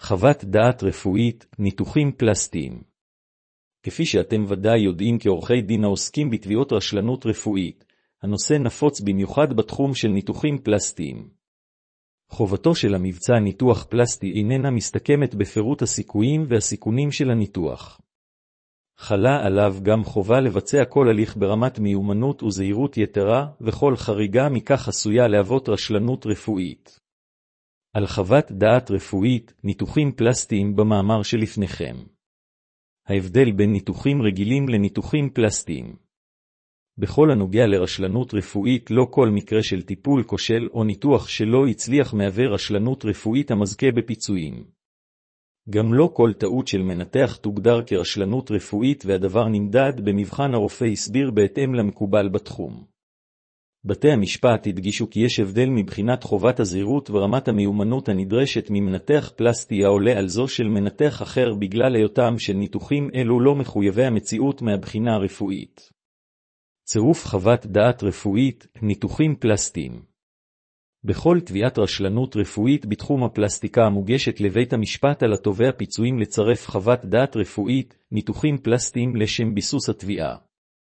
חוות דעת רפואית, ניתוחים פלסטיים. כפי שאתם ודאי יודעים כעורכי דין העוסקים בתביעות רשלנות רפואית, הנושא נפוץ במיוחד בתחום של ניתוחים פלסטיים. חובתו של המבצע ניתוח פלסטי איננה מסתכמת בפירוט הסיכויים והסיכונים של הניתוח. חלה עליו גם חובה לבצע כל הליך ברמת מיומנות וזהירות יתרה, וכל חריגה מכך עשויה להוות רשלנות רפואית. על חוות דעת רפואית, ניתוחים פלסטיים במאמר שלפניכם. ההבדל בין ניתוחים רגילים לניתוחים פלסטיים. בכל הנוגע לרשלנות רפואית, לא כל מקרה של טיפול כושל או ניתוח שלא הצליח מהווה רשלנות רפואית המזכה בפיצויים. גם לא כל טעות של מנתח תוגדר כרשלנות רפואית, והדבר נמדד במבחן הרופא הסביר בהתאם למקובל בתחום. בתי המשפט הדגישו כי יש הבדל מבחינת חובת הזהירות ורמת המיומנות הנדרשת ממנתח פלסטי העולה על זו של מנתח אחר בגלל היותם של ניתוחים אלו לא מחויבי המציאות מהבחינה הרפואית. צירוף חוות דעת רפואית, ניתוחים פלסטיים. בכל תביעת רשלנות רפואית בתחום הפלסטיקה המוגשת לבית המשפט על התובע פיצויים לצרף חוות דעת רפואית, ניתוחים פלסטיים לשם ביסוס התביעה.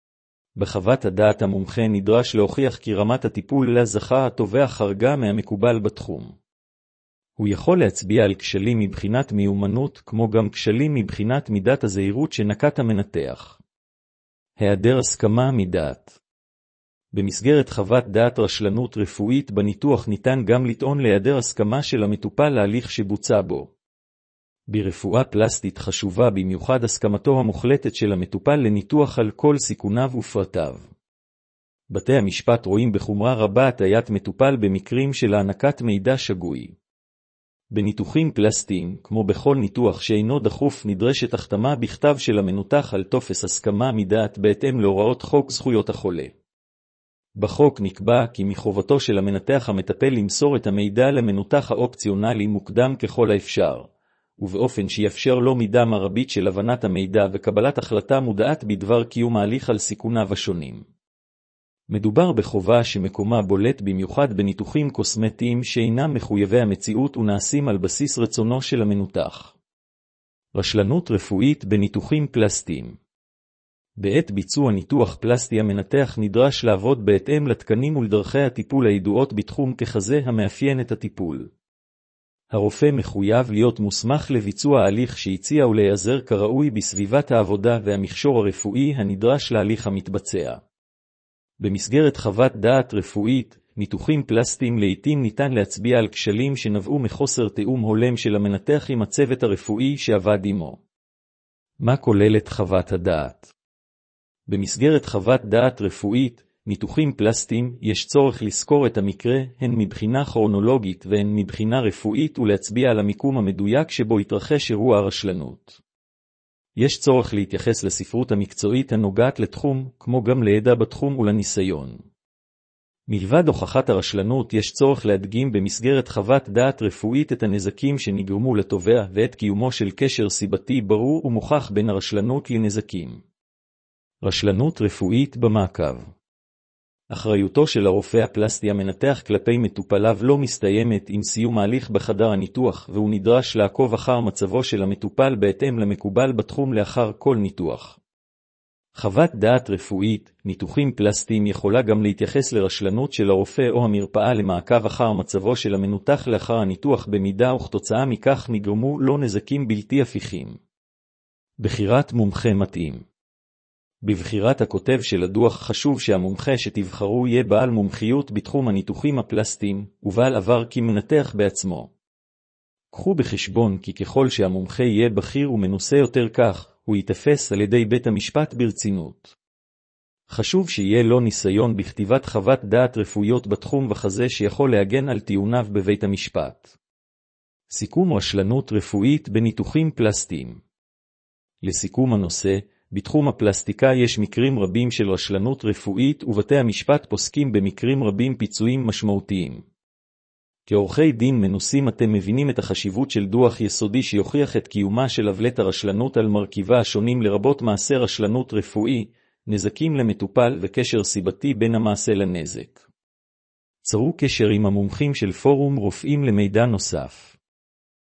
בחוות הדעת המומחה נדרש להוכיח כי רמת הטיפול לה זכה התובע חרגה מהמקובל בתחום. הוא יכול להצביע על כשלים מבחינת מיומנות, כמו גם כשלים מבחינת מידת הזהירות שנקט המנתח. היעדר הסכמה מדעת. במסגרת חוות דעת רשלנות רפואית בניתוח ניתן גם לטעון להיעדר הסכמה של המטופל להליך שבוצע בו. ברפואה פלסטית חשובה במיוחד הסכמתו המוחלטת של המטופל לניתוח על כל סיכוניו ופרטיו. בתי המשפט רואים בחומרה רבה הטיית מטופל במקרים של הענקת מידע שגוי. בניתוחים פלסטיים, כמו בכל ניתוח שאינו דחוף, נדרשת החתמה בכתב של המנותח על טופס הסכמה מדעת בהתאם להוראות חוק זכויות החולה. בחוק נקבע כי מחובתו של המנתח המטפל למסור את המידע למנותח האופציונלי מוקדם ככל האפשר, ובאופן שיאפשר לו מידה מרבית של הבנת המידע וקבלת החלטה מודעת בדבר קיום ההליך על סיכוניו השונים. מדובר בחובה שמקומה בולט במיוחד בניתוחים קוסמטיים שאינם מחויבי המציאות ונעשים על בסיס רצונו של המנותח. רשלנות רפואית בניתוחים פלסטיים. בעת ביצוע ניתוח פלסטי המנתח נדרש לעבוד בהתאם לתקנים ולדרכי הטיפול הידועות בתחום ככזה המאפיין את הטיפול. הרופא מחויב להיות מוסמך לביצוע ההליך שהציע ולהיעזר כראוי בסביבת העבודה והמכשור הרפואי הנדרש להליך המתבצע. במסגרת חוות דעת רפואית, ניתוחים פלסטיים לעתים ניתן להצביע על כשלים שנבעו מחוסר תיאום הולם של המנתח עם הצוות הרפואי שעבד עמו. מה כוללת חוות הדעת? במסגרת חוות דעת רפואית, ניתוחים פלסטיים, יש צורך לזכור את המקרה, הן מבחינה כרונולוגית והן מבחינה רפואית, ולהצביע על המיקום המדויק שבו התרחש אירוע הרשלנות. יש צורך להתייחס לספרות המקצועית הנוגעת לתחום, כמו גם לידע בתחום ולניסיון. מלבד הוכחת הרשלנות, יש צורך להדגים במסגרת חוות דעת רפואית את הנזקים שנגרמו לתובע ואת קיומו של קשר סיבתי ברור ומוכח בין הרשלנות לנזקים. רשלנות רפואית במעקב. אחריותו של הרופא הפלסטי המנתח כלפי מטופליו לא מסתיימת עם סיום ההליך בחדר הניתוח, והוא נדרש לעקוב אחר מצבו של המטופל בהתאם למקובל בתחום לאחר כל ניתוח. חוות דעת רפואית, ניתוחים פלסטיים יכולה גם להתייחס לרשלנות של הרופא או המרפאה למעקב אחר מצבו של המנותח לאחר הניתוח במידה וכתוצאה מכך נגרמו לו נזקים בלתי הפיכים. בחירת מומחה מתאים. בבחירת הכותב של הדוח חשוב שהמומחה שתבחרו יהיה בעל מומחיות בתחום הניתוחים הפלסטיים, ובעל עבר כמנתח בעצמו. קחו בחשבון כי ככל שהמומחה יהיה בכיר ומנוסה יותר כך, הוא יתפס על ידי בית המשפט ברצינות. חשוב שיהיה לו ניסיון בכתיבת חוות דעת רפואיות בתחום וכזה שיכול להגן על טיעוניו בבית המשפט. סיכום רשלנות רפואית בניתוחים פלסטיים. לסיכום הנושא, בתחום הפלסטיקה יש מקרים רבים של רשלנות רפואית ובתי המשפט פוסקים במקרים רבים פיצויים משמעותיים. כעורכי דין מנוסים אתם מבינים את החשיבות של דוח יסודי שיוכיח את קיומה של עוולת הרשלנות על מרכיבה השונים לרבות מעשה רשלנות רפואי, נזקים למטופל וקשר סיבתי בין המעשה לנזק. צרו קשר עם המומחים של פורום רופאים למידע נוסף.